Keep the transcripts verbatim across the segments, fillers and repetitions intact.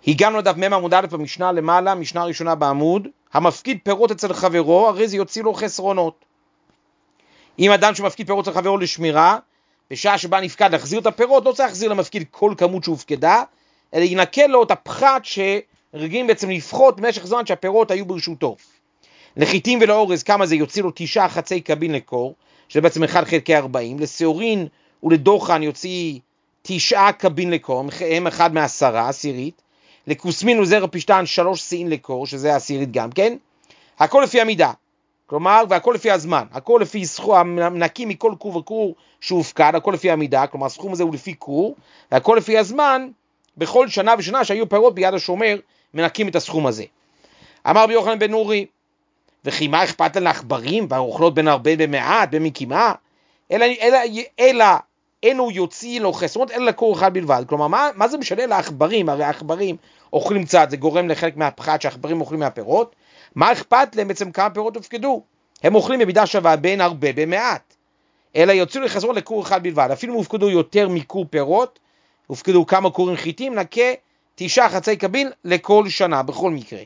הגענו לדף מ' עמוד א' במשנה למעלה, משנה ראשונה בעמוד, המפקיד פירות אצל חברו, הרי זה יוציא לו חסרונות. אם אדם שמפקיד פירות אצל חברו לשמירה, בשעה שבה נפקד להחזיר את הפירות, לא צריך להחזיר למפקיד כל כמות שהופקדה, אלא ינקה לו את הפחת שרגילים בעצם לפחות במשך זמן שהפירות היו ברשותו. לחיטים ולאורז, כמה זה יוציא לו תשעה חצי קבין לקור, שזה בעצם אחד חלקי ארבעים, לשעורין ולדוחן יוציא תשעה קבין לקור, הם אחד מעשרה, עשירית, לכוסמין וזרע פשטן שלוש סעין לקור, שזה העשירית גם כן, הכל לפי המידה, כלומר, והכל לפי הזמן, הכל לפי סכום, מנקים מכל קור וקור שהופקד, הכל לפי המידה, כלומר הסכום הזה הוא לפי קור, והכל לפי הזמן, בכל שנה ושנה שהיו פירות ביד השומר, מנקים את הסכום הזה. אמר רבי יוחנן בן נורי, וכי מה אכפת לעכברים והאוכלות בין הרבה במעט, במקימה, אלא, אלא, אלא אינו יוציא לו חסרונות, אלא לקור אחד בלבד. כלומר, מה, מה זה משנה לעכברים? הרי העכברים אוכלים קצת, זה גורם לחלק מהפחת שהעכברים אוכלים מהפירות. מה אכפת להם בעצם כמה פירות הופקדו? הם אוכלים במידה שווה בין הרבה במעט. אלא יוציאו לו חסרונות לקור אחד בלבד. אפילו אם הופקדו יותר מקור פירות, הופקדו כמה קורים חיטים, נקה תשעה חצי קבין לכל שנה, בכל מקרה.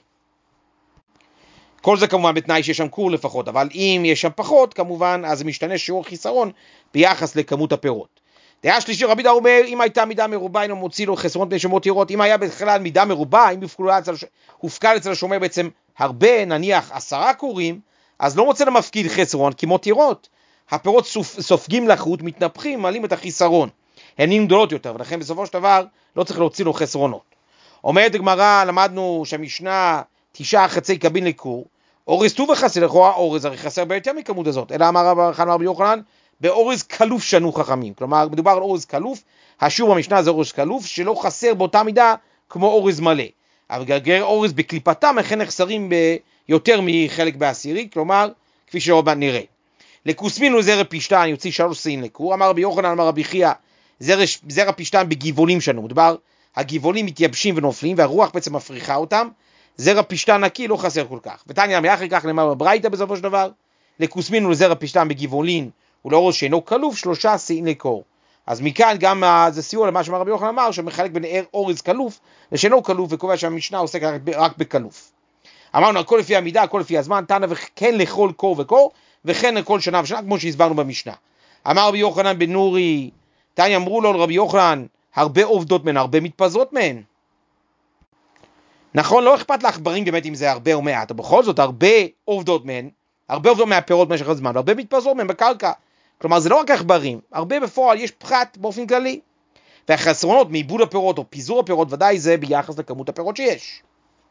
כל זה כמובן בתנאי שיש שם קור לפחות, אבל אם יש שם פחות, כמובן, אז משתנה שיעור חיסרון ביחס לכמות הפירות. דעה שלישית, רבי יהודה אומר, אם הייתה מידה מרובה, אינו מוציא לו חסרונות בני שמות ירות, אם היה בכלל מידה מרובה, אם הופקד אצל השומר בעצם הרבה, נניח עשרה קורים, אז לא מוצא למפקיד חסרון, כי מות ירות. הפירות סופגים לחוט, מתנפחים, מעלים את החיסרון. הן נהיים גדולות יותר, ולכן בסופו של דבר לא צריך להוציא לו חסרונות. אומרת הגמרא, למדנו שהמשנה תשעה חצי קבין לקור, אורז טוב וחסר, לכאורה אורז הרי חסר ביותר מכמות הזאת, אלא אמר רבי יוחנן, באורז קלוף שנו חכמים, כלומר מדובר על אורז קלוף, השיעור במשנה זה אורז קלוף, שלא חסר באותה מידה כמו אורז מלא, אבל גרגר אורז בקליפתם, לכן נחסרים ביותר מחלק בעשירי, כלומר, כפי שעוד מעט נראה. לכוסמין וזרע פשטן יוציא שלוש סעין לקור, אמר רבי יוחנן, אמר רבי חייא, זרע, זרע פשטן בגבעולים שנו, מדובר, הגבעולים מתייבשים ונופלים, והרוח בעצם מפריחה אותם, זרע פשטן נקי לא חסר כל כך. ותניא מאחר כך נאמר בברייתא בסופו של דבר, לכוסמין ולזרע פשטן בגבעולין ולאורז שאינו כלוף שלושה סעין לקור. אז מכאן גם זה סיוע למה שאמר רבי יוחנן אמר, שמחלק בין אורז כלוף ושאינו כלוף, וקובע שהמשנה עוסק רק בכלוף. אמרנו הכל לפי המידה, הכל לפי הזמן, תנא וכן לכל קור וקור, וכן לכל שנה ושנה, כמו שהסברנו במשנה. אמר רבי יוחנן בן נורי, תניא אמרו לו לרבי יוחנן, הרבה עובדות מהן, הרבה מתפזרות מהן. נכון, לא אכפת לעכברים באמת אם זה הרבה או מעט, אבל בכל זאת הרבה עובדות מהן, הרבה עובדות מהפירות במשך הזמן, והרבה מתפזרות מהן בקרקע. כלומר, זה לא רק עכברים, הרבה בפועל יש פחת באופן כללי. והחסרונות מעיבוד הפירות או פיזור הפירות, ודאי זה ביחס לכמות הפירות שיש.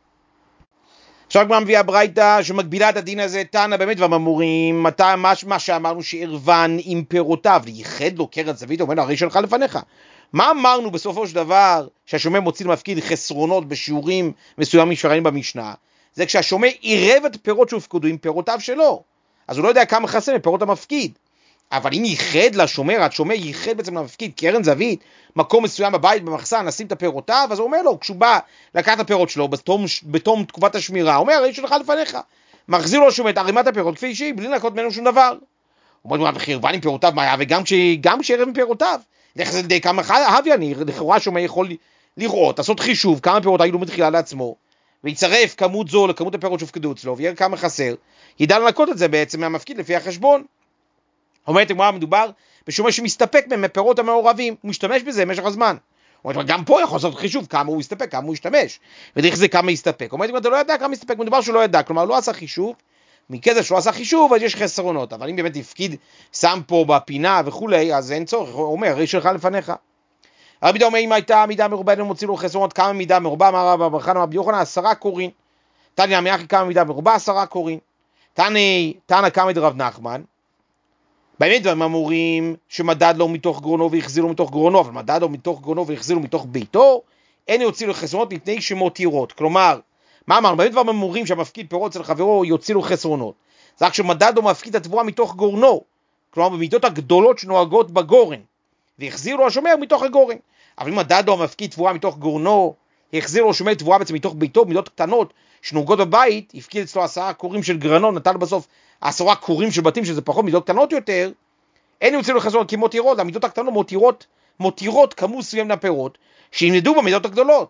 עכשיו כבר מביאה ברייתא שמגבילה את הדין הזה, תנא באמת ואמורים, מתי, מה, מה שאמרנו שערבן עם פירותיו, לייחד לו קרן זווית, אומר לו, הרי שלך לפניך. מה אמרנו בסופו של דבר שהשומר מוציא למפקיד חסרונות בשיעורים מסוימים שראינו במשנה? זה כשהשומר עירב את פירות שהופקדו עם פירותיו שלו. אז הוא לא יודע כמה חסר מפירות המפקיד. אבל אם ייחד לשומר, השומר ייחד בעצם למפקיד קרן זווית, מקום מסוים בבית, במחסן, נשים את הפירותיו, אז הוא אומר לו, כשהוא בא לקחת את הפירות שלו בתום, בתום תקופת השמירה, הוא אומר, הרי שלך לפניך. מחזיר לו השומר את ערימת הפירות כפי שהיא, בלי לנקות ממנו שום דבר. הוא אומר, וחרבן עם פירותיו מה היה, וגם כשערב עם פירותיו. איך זה די כמה אהבי אני, לכאורה שומר יכול לראות, לעשות חישוב, כמה פירות היו לו מתחילה לעצמו, ויצרף כמות זו לכמות הפירות שהופקדו אצלו, ויראה כמה חסר, ידע לנקות את זה בעצם מהמפקיד לפי החשבון. אומרת, מה מדובר? בשומר שמסתפק מפירות המעורבים, הוא משתמש בזה במשך הזמן. אומרת, גם פה יכול לעשות חישוב כמה הוא יסתפק, כמה הוא ישתמש, ודרך זה כמה יסתפק. אומרת, אתה לא ידע כמה יסתפק, מדובר שהוא לא ידע, כלומר, לא עשה חישוב, מכזה שלא עשה חישוב, אז יש חסרונות, אבל אם באמת יפקיד, שם פה בפינה וכולי, אז אין צורך, הוא אומר, הרי שלך לפניך. רבי יהודה אומר, אם הייתה מידה מרובה, אינו מוציא לו חסרונות, כמה מידה מרובה, אמר רבי חנא רבי יוחנן, עשרה קורין. תניא מאחי כמה מידה מרובה, עשרה קורין. תניא, תנא קמא דרב נחמן. באמת הם אמורים שמדד לו מתוך גרונו והחזיר לו מתוך גרונו, אבל מדד לו מתוך גרונו והחזיר לו מתוך ביתו, אין יוציא לו חסרונות מפני שמותירות. כלומר, מה אמרנו? באמת הם אמורים שהמפקיד פירות אצל חברו יוציא לו חסרונות. זה רק שמדד לו מפקיד התבואה מתוך גורנו, כלומר במידות הגדולות שנוהגות בגורן, והחזיר לו השומר מתוך הגורן. אבל אם מדד לו המפקיד תבואה מתוך גורנו, החזיר לו השומר תבואה בעצם מתוך ביתו, במידות קטנות שנוהגות בבית, הפקיד אצלו עשרה קורים של גרנות, נתן לו בסוף עשרה קורים של בתים שזה פחות מידות קטנות יותר, אין יוצא לו חסרונות כי מותירות, המידות הקטנות מותירות, מותירות כמות מסוים מהפירות, שינדדו במידות הגדולות.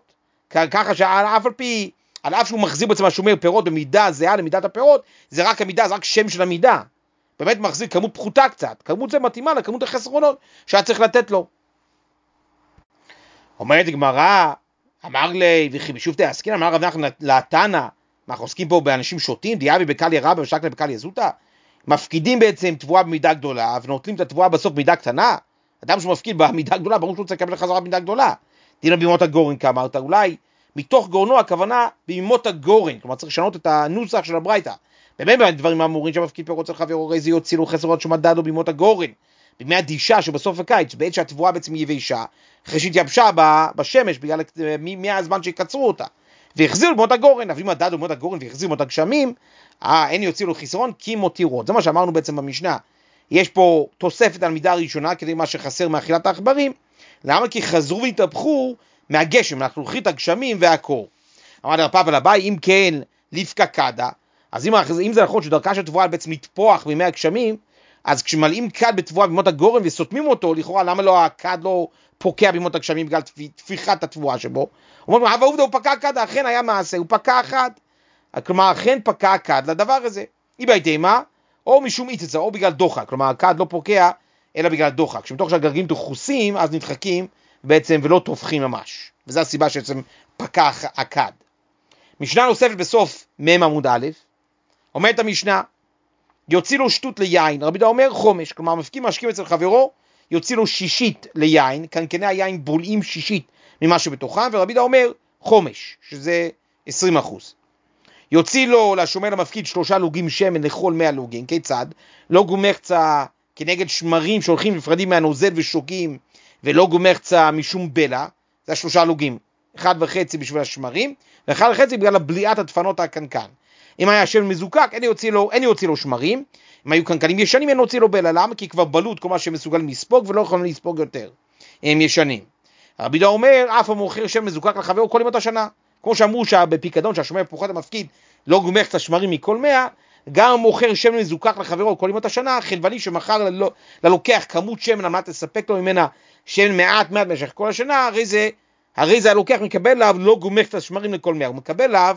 ככה שעל אף על פי, על אף שהוא מחזיר בעצם השומר פירות במידה זהה למידת הפירות, זה רק המידה, זה רק שם של המידה. באמת מחזיר כמות פחותה קצת, כמות זה מתאימה לכמות החסרונות שהיה צריך לתת לו. אומרת גמרא, אמר לי, וכי בשוב תעסקין, אמר רב נחמן לתנא, אנחנו עוסקים פה באנשים שוטים, דיאבי בקליה רבה ושקלה בקליה זוטה, מפקידים בעצם תבואה במידה גדולה, ונוטלים את התבואה בסוף במידה קטנה, אדם שמפקיד במידה גדולה, ברור שהוא צריך לקבל חזרה במידה גדולה. דינה בימות הגורן, כאמרת, אולי מתוך גורנו הכוונה בימות הגורן, כלומר צריך לשנות את הנוסח של הברייתא. באמת דברים האמורים שמפקיד פירות אצל חברו, הרי זה יוצילו חסרונות שמדד לו בימות הגורן, בימי הדישה שבסוף הקיץ, בעת שהתבואה בעצם יבשה, אחרי שהתייבשה בשמש, בגלל מהזמן שיקצרו אותה, והחזירו בימות הגורן, אבל אם מדד לו בימות הגורן והחזירו בימות הגשמים, אה, אין יוצילו חיסרון כי מותירות. זה מה שאמרנו בעצם במשנה. יש פה תוספת על מידה הראשונה, כדי מה שחסר מאכילת העכברים. למה? כי חזרו והתהפכו מהגשם, אנחנו לוקחים את הגשמים והקור. אמר לרפא ולבאי, אם כן ליפקא קדא, אז אם, אם זה נכון שדרכה של תבואה בעצם לתפוח בימי הגשמים, אז כשמלאים כד בתבואה בימות הגורן וסותמים אותו, לכאורה למה לא הכד לא פוקע בימות הגשמים בגלל תפיחת התבואה שבו? אומרים, אבל עובדה הוא פקע כד, אכן היה מעשה, הוא פקע אחד. כלומר, אכן פקע כד לדבר הזה. היא בהתאמה, או משום איצצה, או בגלל דוחק. כלומר, הכד לא פוקע, אלא בגלל דוחק. כשמתוך שהגרגים תחוסים, אז נדחקים בעצם ולא תופחים ממש. וזו הסיבה שבעצם פקע הכד. משנה נוספת בסוף מ' עמוד א', אומרת המשנה, יוציא לו שטות ליין, רבי דה אומר חומש, כלומר מפקים משקים אצל חברו, יוציא לו שישית ליין, קנקני היין בולעים שישית ממה שבתוכם, ורבי דה אומר חומש, שזה עשרים אחוז. יוציא לו לשומר למפקיד שלושה לוגים שמן לכל מאה לוגים, כיצד? לא גומחצה כנגד שמרים שהולכים נפרדים מהנוזל ושוגים, ולא גומחצה משום בלע, זה השלושה לוגים, אחד וחצי בשביל השמרים, ואחד וחצי בגלל הבליעת הדפנות הקנקן. אם היה שמן מזוקק, אין יוציא לו, אין יוציא לו שמרים, אם היו קנקנים ישנים, אין יוציא לו בלע, למה? כי כבר בלוט כל מה שמסוגל לספוג, ולא יכולים לספוג יותר, הם ישנים. רבי דה אומר, אף המוכר שמן מזוקק לחברו כל ימות השנה, כמו שאמרו שבפיקדון שהשומר פוחת המפקיד לא גומח את השמרים מכל מאה, גם המוכר שמן מזוקק לחברו כל ימות השנה, חלבני שמחר ללא, ללוקח כמות שמן על מנת לספק לו ממנה שמן מעט מעט במשך כל השנה, הרי זה, הרי זה הלוקח מקבל עליו לא גומח את השמרים לכל מאה, הוא מקבל עליו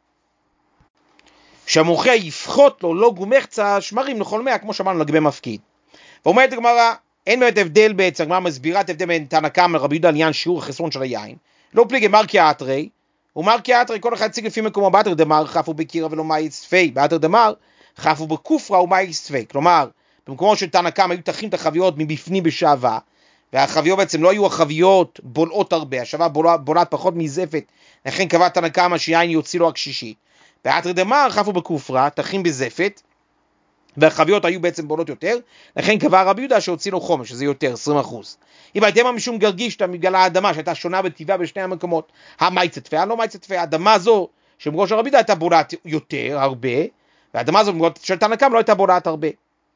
שהמוכר יפחות לו לא גומח את השמרים לכל מאה, כמו שאמרנו לגבי מפקיד. ואומרת הגמרא, אין באמת הבדל בעצם, הגמרא מסבירה את הבדל בין תנא קמא לרבי יהודה לעניין שיעור החסרון של היין, לא פליגי מרקי אתרי, ומרקי אתרי כל אחד הציג לפי מקומו, באתר דמר חפו בקירה ולא מאי צפי, באתר דמר חפו בקופרה ומאי צפי, כלומר במקומו של תנא קמא היו תחים את החביות מבפנים בשעבה, והחביות בעצם לא היו החביות בולעות הרבה, השעבה בולעת פחות מזפת, לכן קבע תנא קמא שיין יוציא לו רק שישית. באתר דמר חפו בקופרה, תחים בזפת, והחביות היו בעצם בולות יותר, לכן קבע רבי יהודה שהוציא לו חומש, שזה יותר, עשרים אחוז. אם הייתם משום גרגישתא בגלל האדמה שהייתה שונה בטבעה בשני המקומות, המייצה תפאה, לא מייצה תפאה, האדמה זו שבראש הרבי יהודה הייתה בולעת יותר, הרבה, והאדמה זו של תנא קמא לא הייתה בולעת הרבה.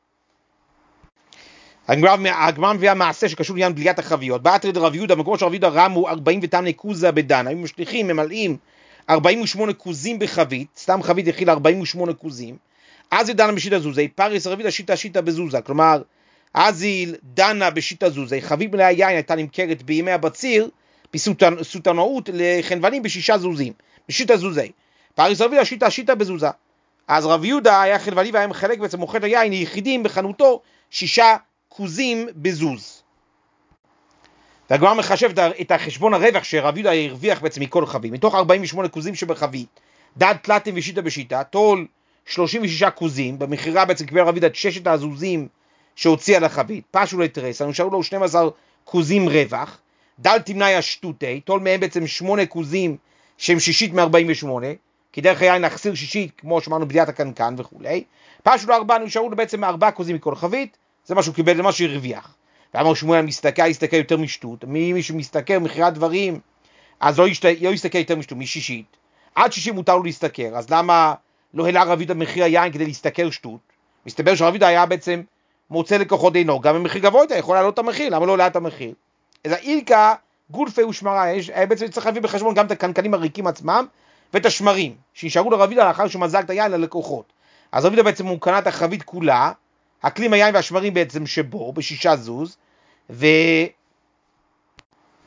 הגמרא מביאה מעשה שקשור לעניין בליעת החביות, באתר דרבי יהודה, במקום שרבי יהודה רמו ארבעים ותמנה כוזה בדן, היו משליכים, ממלאים ארבעים ושמונה כוזים בחבית, סתם חבית הכיל ארבעים ושמונה כוזים, אז היא דנה בשיטה זוזה, פריס רבי יהודה שיטה שיטה בזוזה, כלומר, אז היא דנה בשיטה זוזה, חבית מלאה יין הייתה נמכרת בימי הבציר, בסוטנאות לחנוונים בשישה זוזים, בשיטה זוזה, פריס רבי יהודה שיטה שיטה בזוזה, אז רבי יהודה היה חנווני והיה מחלק בעצם מוכר את היין היחידים בחנותו שישה כוזים בזוז. והגמרא מחשב את החשבון הרווח שרבי יהודה הרוויח בעצם מכל חבית, מתוך ארבעים ושמונה כוזים שבחבית, דד תלתים ושיטה בשיטה, תול שלושים ושישה כוזים, במחירה בעצם קיבל רבי יהודה את ששת הזוזים שהוציא על החבית, פשו לתרס, נשארו לו שנים עשר כוזים רווח, דל תמנאי השטותי, תול מהם בעצם שמונה כוזים שהם שישית מ-ארבעים ושמונה, כי דרך היין נחסיר שישית, כמו שאמרנו בדיעת הקנקן וכו'. פשו לו ארבעה, נשארו לו בעצם ארבעה כוזים מכל חבית, זה מה שהוא קיבל, זה מה שהוא הרוויח. ואמר שמואל, מסתכל, יסתכל יותר משטות, מי שמסתכל מחירת דברים, אז לא, ישת... לא יסתכל יותר משטות, משישית, עד שישית מותר לו להסתכל, אז למה לא העלה רבי יהודה מחיר היין כדי להסתכל שטות? מסתבר שרבי יהודה היה בעצם מוצא לקוחות דינו, גם במחיר גבוה יותר, יכול לעלות את המחיר, למה לא עלה את המחיר? אז האילקה, גולפי ושמרה, בעצם צריך להביא בחשבון גם את הקנקנים הריקים עצמם, ואת השמרים, שנשארו לרבי יהודה לאחר שהוא מזג את היין ללקוחות. אז רבי יהודה בעצם הוא קנה את החבית כולה, הכלים היין והשמרים בעצם שבו, בשישה זוז, ו...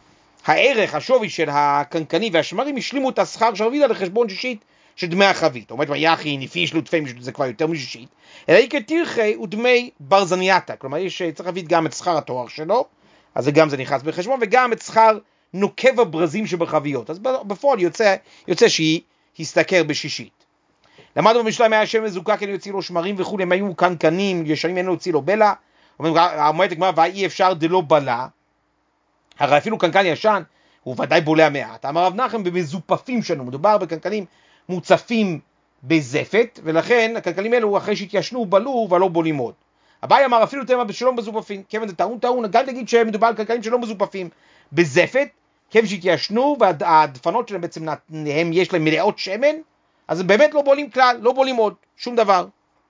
הערך, השווי של הקנקני והשמרים השלימו את השכר של רבידה לחשבון שישית של דמי החבית. אומרת מה יחי, נפיש לוטפים, זה כבר יותר משישית. אלא איקר תרחי הוא דמי ברזנייתה. כלומר, יש, צריך להביא גם את שכר התואר שלו, אז גם זה נכנס בחשבון, וגם את שכר נוקב הברזים שבחביות. אז בפועל יוצא, יוצא שהיא הסתכר בשישית. למדנו במשלם היה השם מזוקק, אין יוציא לו שמרים וכו', הם היו קנקנים, ישנים אין להוציא לו בלה. אומרת הגמרא, ואי אפשר דלא בלה. הרי אפילו קנקן ישן, הוא ודאי בולע מעט. אמר רב נחם במזופפים שלנו, מדובר בקנקנים מוצפים בזפת, ולכן הקנקנים האלו אחרי שהתיישנו בלו ולא בולים עוד. אביי אמר אפילו תמה שלא מזופפים, כיוון זה טעון טעון, גם תגיד שמדובר על קנקנים שלא מזופפים בזפת, כיוון שהתיישנו והדפנות שלהם בעצם הם יש להם מלאות שמן, אז הם באמת לא בולים כלל, לא בולים עוד, שום דבר.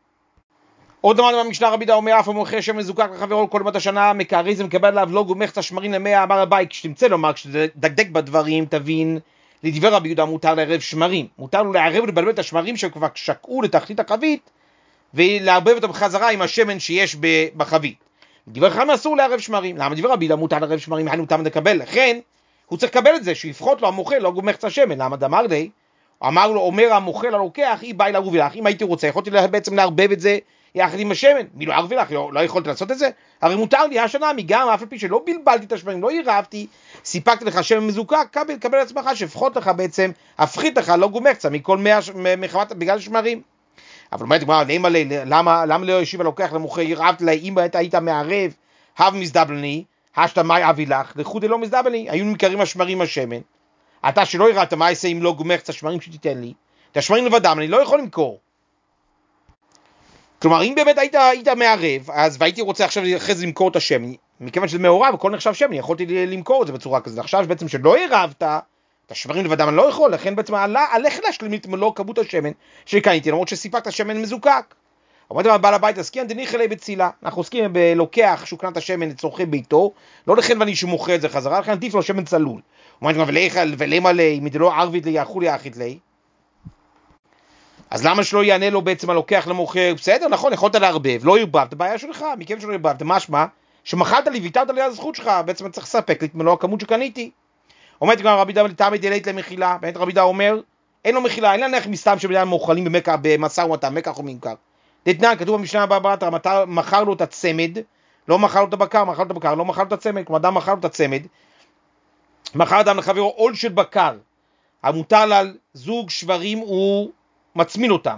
עוד אמרנו במשנה רבי דה אומר, אף המוכר שמן מזוקק לחברו כל בת השנה, מקערי זה מקבל עליו לא גומך את השמרים למאה, אמר אביי, כשתמצא לומר, כשתדקדק בדברים, תבין, לדבר רבי יהודה מותר לערב שמרים, מותר לו לערב ולבלבל את השמרים שכבר שקעו לתחתית החבית, ולערבב אותם בחזרה עם השמן שיש בחבית. דברי חכמים אסור לערב שמרים. למה דברי רבי יהודה מותר לערב שמרים? היינו אותם לקבל, לכן הוא צריך לקבל את זה, שיפחות לו המוכל לא גומך את השמן. למה דאמר לי? אמר לו, אומר המוכל הלוקח, היא באי לערוב לך, אם הייתי רוצה, יכולתי בעצם לערבב את זה יחד עם השמן. מי לא ערב לך? לא, לא יכולתי לעשות את זה? הרי מותר לי השנה, גם אף על פי שלא בלבלתי את השמרים, לא עירבתי, סיפקתי לך שמן מזוקק, קבל, קבל עצמך, שפחות לך בעצם, הפחית לך, לא גומך קצת מכל מאה, מחמת, בגלל השמרים. אבל אומרת, למה, למה לא ישיב הלוקח למוכר, עירבת לה, אם היית מערב, הב מזדבלני, השתה מי אבי לך, לחודי לא מזדבלני, היו נמכרים השמרים השמן, אתה שלא עירבת, מה יעשה אם לא גומך את השמרים שתיתן לי, את השמרים לבדם, אני לא יכול למכור. כלומר, אם באמת היית, היית מערב, אז והייתי רוצה עכשיו אחרי זה למכור את השמן, מכיוון שזה מעורב, הכל נחשב שמן, יכולתי למכור את זה בצורה כזאת. עכשיו בעצם שלא עירבת, את השמרים לבדם אני לא יכול, לכן בעצם עליך להשלים את מלוא כמות השמן שקניתי, למרות שסיפקת שמן מזוקק. אומרת מה בעל הבית, עסקין דניחא ליה בצילה, אנחנו עוסקים בלוקח שהוא קנה את השמן לצורכי ביתו, לא לכן ואני שמוכר את זה חזרה, לכן עדיף לו שמן צלול. אומרת מה ולמה ליה, אם דלא ערבית ליה, אכול יאכית ליה. אז למה שלא יענה לו בעצם הלוקח למוכר? בסדר, נכון, יכולת לערבב, לא ערבבת, בעיה שלך, מכיוון שלא ערבבת, משמע, שמחלת לי, ויתרת לי על הזכות שלך, בעצם צריך לספק לי את מלוא הכמות שקניתי. אומרת גם רבי דה תמי דלית למחילה, באמת רבי דה אומר, אין לו מחילה, אין להניח מסתם שבדיים מאוכלים במשא ומתן, מקח וממכר. דתנן, כתוב במשנה הבאה בתרא, מכר לו את הצמד, לא מכר לו את הבקר, מכר לו את הבקר, לא מכר לו את הצמד, כלומר אדם מכר לו את הצמד, מכר אדם לחברו עול של בקר, המוטל על זוג שברים הוא מצמין אותם.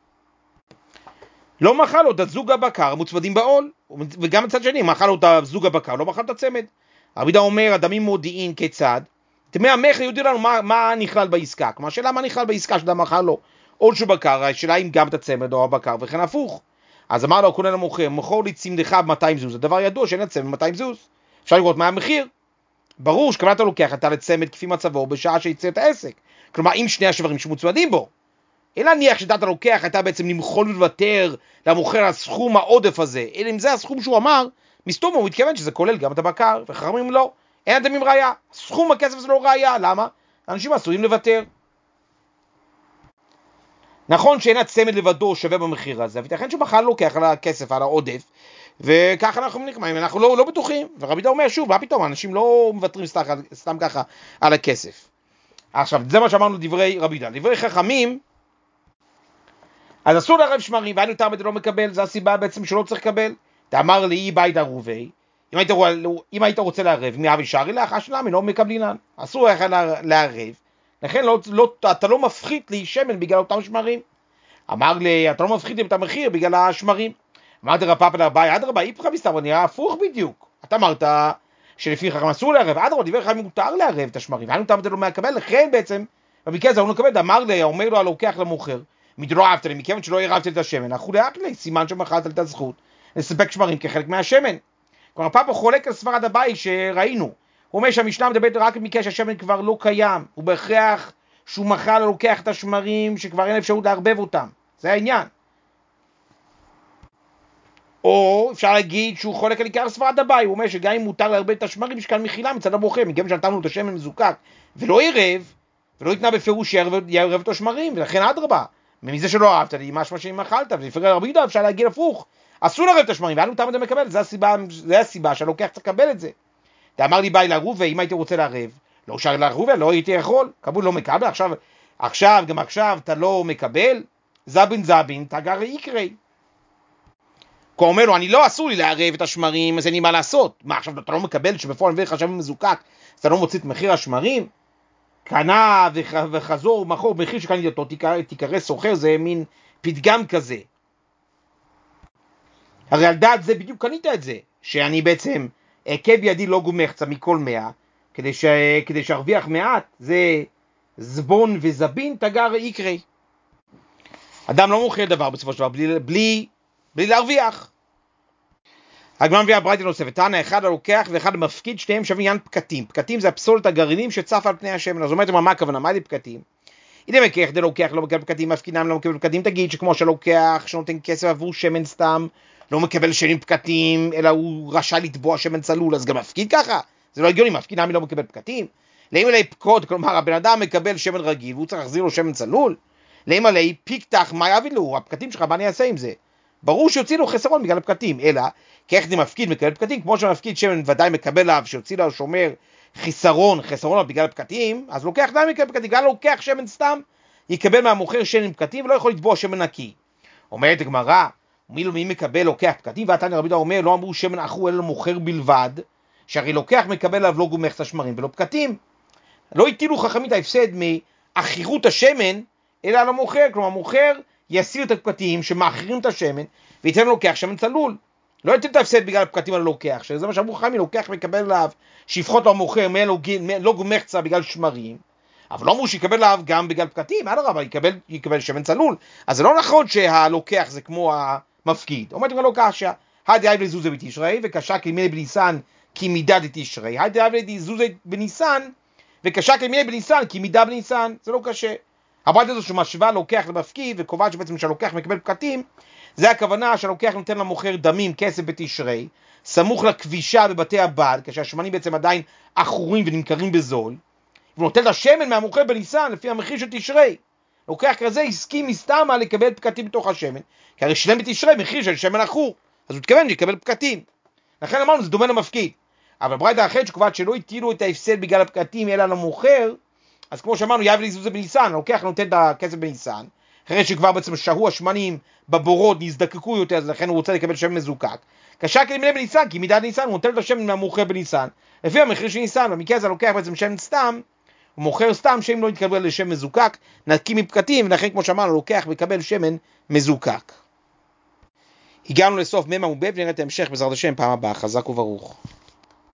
לא מכר לו את זוג הבקר המוצמדים בעול, וגם מצד שני, מכר לו את זוג הבקר, לא מכר לו את הצמד. רבי דה אומר, אדמים מודיעין כיצד, דמי המכר יודעים לנו מה, מה נכלל בעסקה, כלומר השאלה מה נכלל בעסקה שאדם מכר לו עול של בקר, השאלה אם גם את הצמד או הבקר, וכן הפוך. אז אמר לו, קונה למוכר, מוכר לי צמדך ב-מאתיים זוז, הדבר ידוע שאין הצמד ב-מאתיים זוז, אפשר לראות מה המחיר. ברור שקבלת לוקח אתה לצמד כפי מצבו בשעה שיצא את העסק, כלומר אם שני השברים שמוצמדים בו, אלא נניח שדעת הלוקח אתה בעצם למחול ולוותר למוכר הסכום העודף הזה, אלא אם זה הסכום שהוא אמר, מסתום הוא מתכוון שזה כולל גם את הבקר, וחכמים לא, אין אדמים ראיה, סכום הכסף זה לא ראיה, למה? אנשים עשויים לוותר. נכון שאין הצמד לבדו שווה במחיר הזה, ותכן שבכלל לוקח על הכסף, על העודף, וככה אנחנו נקמאים, אנחנו לא, לא בטוחים, ורבי דה אומר שוב, מה פתאום, אנשים לא מוותרים סתם, סתם ככה על הכסף. עכשיו, זה מה שאמרנו דברי רבי דה, דברי חכמים, אז אסור לערב שמרים, והיינו תרמד לא מקבל, זה הסיבה בעצם שלא צריך לקבל. תאמר לי, בית ערובי, אם היית, אם היית רוצה לערב, מי אבי שערי לך, השלמי לא מקבלינן. אסור לך לערב, לכן לא, לא, אתה לא מפחית לי שמן בגלל אותם שמרים. אמר לי, אתה לא מפחית לי את המחיר בגלל השמרים. אמרת רפאפ לאביי, עד רבה, איפך מסתבר, נראה הפוך בדיוק. אתה אמרת שלפי חכם אסור לערב, עד רבה, דבר חכם מותר לערב את השמרים, והיינו תרמד לא מקבל, לכן בעצם, במקרה הזה הוא מקבל, אמר לי, אומר לו הלוקח למוכר, מדלא אהבת לי, מכיוון שלא עירבת את השמן, אנחנו לאט לי, סימן שמחלת את הזכות, לספק שמרים כחלק מהשמן. כלומר, פאפה חולק על ספרד הבית שראינו, הוא אומר שהמשנה מדברת רק במקרה שהשמן כבר לא קיים, הוא בהכרח שהוא מחל לוקח את השמרים שכבר אין אפשרות לערבב אותם, זה העניין. או אפשר להגיד שהוא חולק על עיקר ספרד הבית, הוא אומר שגם אם מותר לערבב את השמרים, יש כאן מחילה מצד המוכר, מכיוון שנתנו את השמן מזוקק, ולא ערב, ולא יתנה בפירוש שיערב את השמרים, ולכן אדרבה, מזה שלא אהבת לי, משמע שאם אכלת, ולפגר רבי יהודה אפשר להגיד הפוך, אסור לערב את השמרים, ואנו תמיד מקבל, זה הסיבה, זה הסיבה שהלוקח צריך לקבל את זה. אתה אמר לי ביי לערוב, ואם הייתי רוצה לערב, לא שר לערבוביה, לא הייתי יכול, כבוד לא מקבל, עכשיו, עכשיו, גם עכשיו אתה לא מקבל, זבין זבין, תגר יקרי. הוא אומר לו, אני לא אסור לי לערב את השמרים, אז אין לי מה לעשות. מה, עכשיו אתה לא מקבל שבפועל מביא לך שמן מזוקק, אז אתה לא מוציא את מחיר השמרים? קנה וחזור, מחור, מחיר שקניתי אותו, תיקרא סוחר, זה מין פתגם כזה. הרי על דעת זה בדיוק קנית את זה, שאני בעצם עקב ידי לא גומחצה מכל מאה, כדי, ש... כדי שהרוויח מעט, זה זבון וזבין תגר יקרי. אדם לא מוכר דבר בסופו של דבר, בלי, בלי, בלי להרוויח. הגמרא מביאה ברייתא נוספת, תנא אחד הלוקח ואחד המפקיד, שניהם שווים עניין פקטים. פקטים זה הפסולת הגרעינים שצף על פני השמן. אז אומרת, מה הכוונה? מה זה פקטים? אם מקח דה לוקח לא מקבל פקטים, מפקידם לא מקבל פקטים, תגיד שכמו שלוקח שנותן כסף עבור שמן סתם, לא מקבל שמן פקטים, אלא הוא רשאי לתבוע שמן צלול, אז גם מפקיד ככה? זה לא הגיוני, מפקיד נמי לא מקבל פקטים. לאם אלי פקוד, כלומר הבן אדם מקבל שמן רגיל והוא צריך להחזיר לו שמן צלול. לאם אלי פיקתח, מה יביא לו? הפקטים שלך, מה אני אעשה עם זה? ברור שיוציא לו חסרון בגלל הפקטים, אלא כאיך זה מפקיד מקבל פקטים, כמו שמפקיד שמן ודאי מקבל עליו, שיוציא לו שומר חיסרון, חסרון בגלל פקטים, אז לוקח די מקבל פקטים, גם לוקח שמן סתם, יקבל מהמוכר שמן פקטים ולא יכול לתבוע שמן נקי. אומרת הגמרא, מי, מי מקבל לוקח פקטים, והתניא רבי יהודה אומר, לא אמרו שמן אחו אלא מוכר בלבד, שהרי לוקח מקבל עליו לא גומח את השמרים ולא פקטים. לא הטילו חכמים את ההפסד מאחירות השמן, אלא על המוכר, כלומר המוכר יסיר את הפקטים שמאחרים את השמן, וייתן לו לוקח שמן צלול. לא יתן את ההפסד בגלל הפקטים על הלוקח, שזה מה שאמרו חכמים, לוקח מקבל עליו, שיפחות לו המוכר, לא גומח קצה בגלל שמרים, אבל לא אמרו שיקבל עליו גם בגלל פקטים, אדרבה, יקבל, יקבל שמן צלול. אז זה לא נכון שהלוקח זה כמו המפקיד. אומרת גם לא קשה, היידי אייב לזוזי בתשרי, וקשה כמיני בניסן כי מידה לתשרי, היידי אייב לזוזי בניסן, וקשה כמיני בניסן כי מידה בניסן, זה לא קשה. הברייתא הזו שמשווה לוקח למפקיד, וקובעת שבעצם שהלוקח מקבל פקטים, זה הכוונה שהלוקח נותן למוכר דמים, כסף בתשרי, סמוך לכבישה בבתי הבד, כשהשמנים בעצם עדיין אחורים ונמכרים בזול, ונותן לשמן מהמוכר בניסן לפי המחיר של תשרי. לוקח כזה הסכים מסתמה לקבל פקטים בתוך השמן, כי הרי שלם בתשרי מחיר של שמן אחור, אז הוא התכוון שיקבל פקטים. לכן אמרנו, זה דומה למפקיד. אבל ברייתא אחרת שקובעת שלא הטילו את ההפסד בגלל הפקטים אלא למוכר, אז כמו שאמרנו, יאב לזוז בניסן, לוקח נותן את הכסף בניסן, אחרי שכבר בעצם שהו השמנים בבורות, נזדקקו יותר, אז לכן הוא רוצה לקבל שמן מזוקק. קשה כמיני בניסן, כי מידת ניסן, הוא נותן את השמן מהמוכר בניסן, לפי המחיר של ניסן, במקרה הזה לוקח בעצם שמן סתם, הוא מוכר סתם שמן לא יתקבל לשמן מזוקק, נקי מפקטים, ולכן כמו שאמרנו, לוקח וקבל שמן מזוקק. הגענו לסוף ממה ובב, ונראה את ההמשך בעזרת השם פעם הבאה, חזק וברוך.